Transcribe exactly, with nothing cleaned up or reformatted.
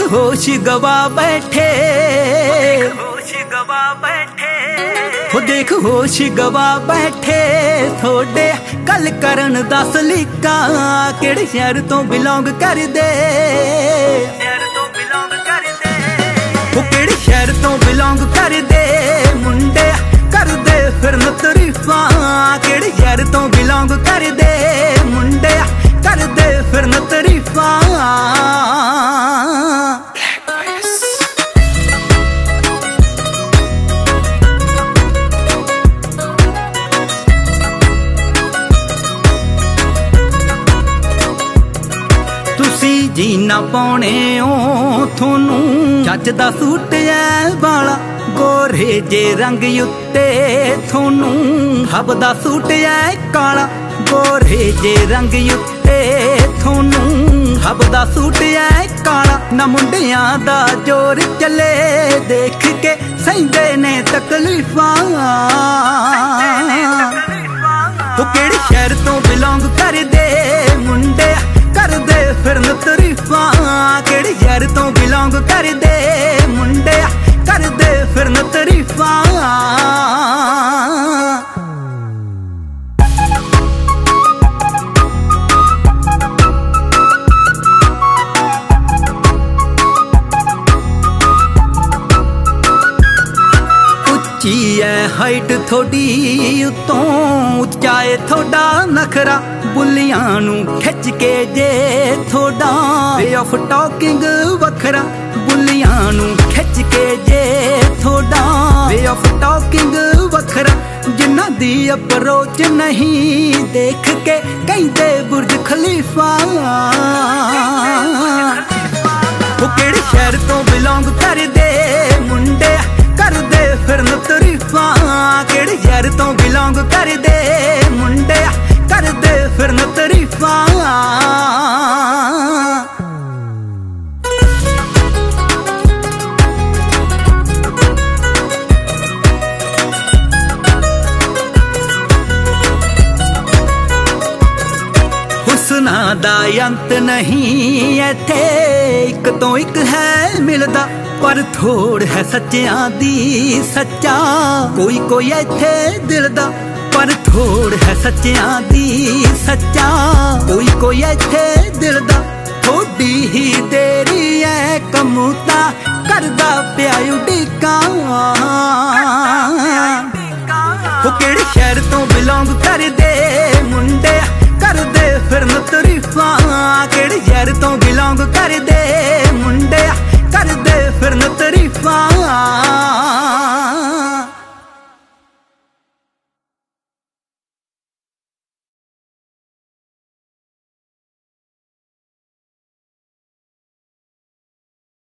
होश गवा बैठे, होश गवा बैठे, हो देख होश गवा बैठे थोड़े गल करन दस लीका केड़े शहर तो बिलोंग कर दे, शहर तो बिलोंग कर दे, हो केड़े शहर तो बिलोंग कर दे मुंडे कर दे फिर तरीफा केड़े शहर तो बिलोंग कर दे मुंडे कर दे फिर तरीफा। जीना पाने ओ थोनू चच दा सूट ऐ वाला गोरे जे रंग उत्ते थोनू हब दा सूट ऐ काला गोरे जे रंग उत्ते थोनू हब दा सूट ऐ काला ना मुंडियां दा जोर चले देख के सहिंदे ने तकलीफां तो केड़े शहर तो बिलोंग कर दे मुंडे कर दे फिर तरीफा केड़े शहर तो बिलोंग कर दे मुंडे कर दे फिर तरीफा। उच्ची है हाइट थोड़ी उतों उच्चा है थोड़ा नखरा बुलियां नू खिच के जे थोड़ा वे ऑफ टॉकिंग वखरा बुलियां नू खिच के जे थोड़ा वे ऑफ टॉकिंग वखरा जिन्ना दी अप्रोच नहीं देख के कहंदे बुर्ज खलीफा वो केड़े शहर तो बिलोंग कर दे मुंडे कर दे फिर तरीफा केड़े शहर तो बिलोंग कर दे मुंडे कर दे फिर तरीफा। हुस्ना दा अंत नहीं इत्थे एक तो एक है मिलदा पर थोड़ है सच्चियां दी सच्चा कोई कोई इत्थे दिल दा पर थोड़ है सच्चियां दी सच्चा कोई कोई इत्थे दिल दा थोड़ी ही देरी है कमूता करदा प्या उड़ीकां वो केड़े शहर तो बिलोंग कर दे मुंडे कर दे फिर तरीफा केड़े शहर तो बिलोंग कर दे मुंडे